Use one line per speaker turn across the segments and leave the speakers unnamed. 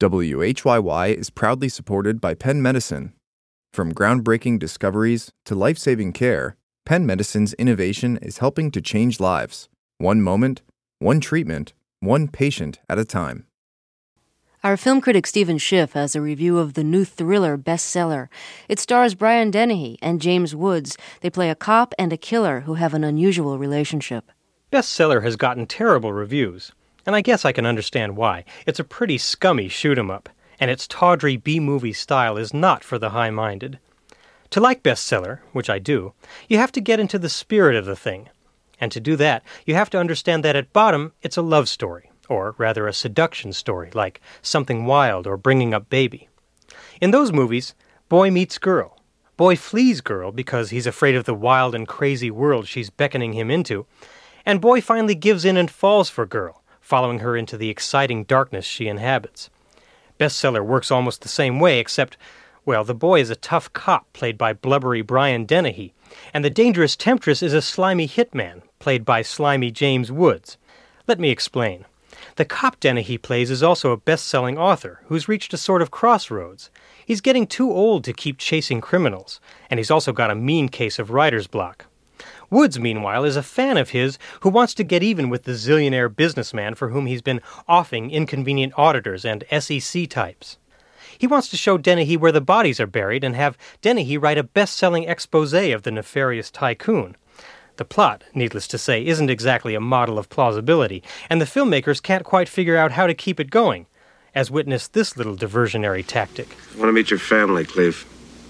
WHYY is proudly supported by Penn Medicine. From groundbreaking discoveries to life-saving care, Penn Medicine's innovation is helping to change lives. One moment, one treatment, one patient at a time.
Our film critic Stephen Schiff has a review of the new thriller Bestseller. It stars Brian Dennehy and James Woods. They play a cop and a killer who have an unusual relationship.
Bestseller has gotten terrible reviews, and I guess I can understand why. It's a pretty scummy shoot-'em-up, and its tawdry B-movie style is not for the high-minded. To like Bestseller, which I do, you have to get into the spirit of the thing. And to do that, you have to understand that at bottom, it's a love story. Or rather a seduction story, like Something Wild or Bringing Up Baby. In those movies, boy meets girl. Boy flees girl because he's afraid of the wild and crazy world she's beckoning him into. And boy finally gives in and falls for girl, following her into the exciting darkness she inhabits. Bestseller works almost the same way, except, well, the boy is a tough cop, played by blubbery Brian Dennehy, and the dangerous temptress is a slimy hitman, played by slimy James Woods. Let me explain. The cop Dennehy plays is also a best-selling author who's reached a sort of crossroads. He's getting too old to keep chasing criminals, and he's also got a mean case of writer's block. Woods, meanwhile, is a fan of his who wants to get even with the zillionaire businessman for whom he's been offing inconvenient auditors and SEC types. He wants to show Dennehy where the bodies are buried and have Dennehy write a best-selling exposé of the nefarious tycoon. The plot, needless to say, isn't exactly a model of plausibility, and the filmmakers can't quite figure out how to keep it going, as witness this little diversionary tactic.
I want to meet your family, Cleve.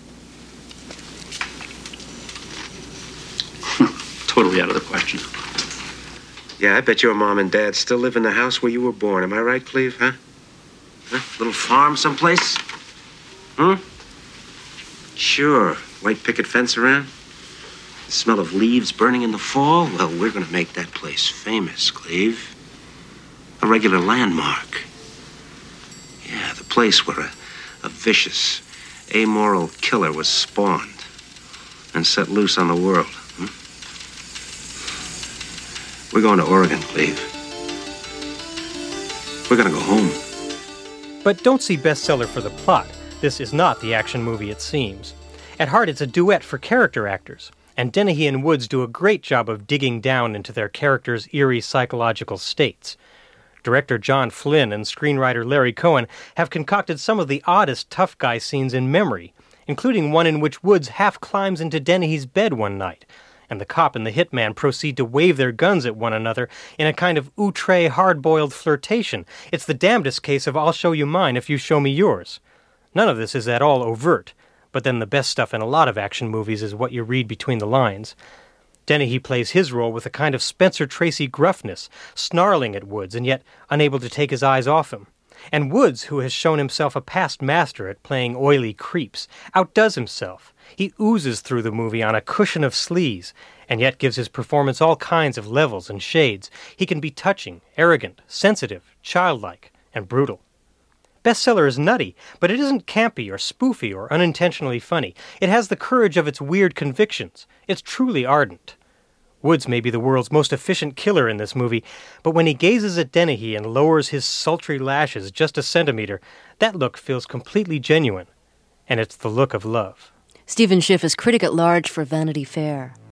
Totally out of the question.
Yeah, I bet your mom and dad still live in the house where you were born. Am I right, Cleve, huh? Little farm someplace? Sure. White picket fence around? The smell of leaves burning in the fall? Well, we're going to make that place famous, Cleve. A regular landmark. Yeah, the place where a vicious, amoral killer was spawned and set loose on the world. We're going to Oregon, Cleve. We're going to go home.
But don't see Bestseller for the plot. This is not the action movie it seems. At heart, it's a duet for character actors. And Dennehy and Woods do a great job of digging down into their characters' eerie psychological states. Director John Flynn and screenwriter Larry Cohen have concocted some of the oddest tough guy scenes in memory, including one in which Woods half climbs into Dennehy's bed one night, and the cop and the hitman proceed to wave their guns at one another in a kind of outre hard-boiled flirtation. It's the damnedest case of I'll show you mine if you show me yours. None of this is at all overt. But then the best stuff in a lot of action movies is what you read between the lines. Dennehy plays his role with a kind of Spencer Tracy gruffness, snarling at Woods and yet unable to take his eyes off him. And Woods, who has shown himself a past master at playing oily creeps, outdoes himself. He oozes through the movie on a cushion of sleaze, and yet gives his performance all kinds of levels and shades. He can be touching, arrogant, sensitive, childlike, and brutal. Bestseller is nutty, but it isn't campy or spoofy or unintentionally funny. It has the courage of its weird convictions. It's truly ardent. Woods may be the world's most efficient killer in this movie, but when he gazes at Dennehy and lowers his sultry lashes just a centimeter, that look feels completely genuine. And it's the look of love.
Stephen Schiff is critic at large for Vanity Fair.